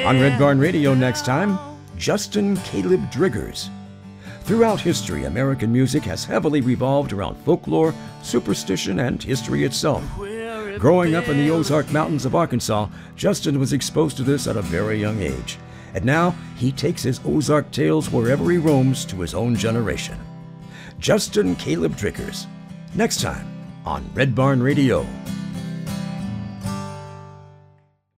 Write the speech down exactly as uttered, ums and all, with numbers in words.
On Red Barn Radio next time, Justin Caleb Driggers. Throughout history, American music has heavily revolved around folklore, superstition, and history itself. Growing up in the Ozark Mountains of Arkansas, Justin was exposed to this at a very young age. And now, he takes his Ozark tales wherever he roams to his own generation. Justin Caleb Driggers. Next time on Red Barn Radio.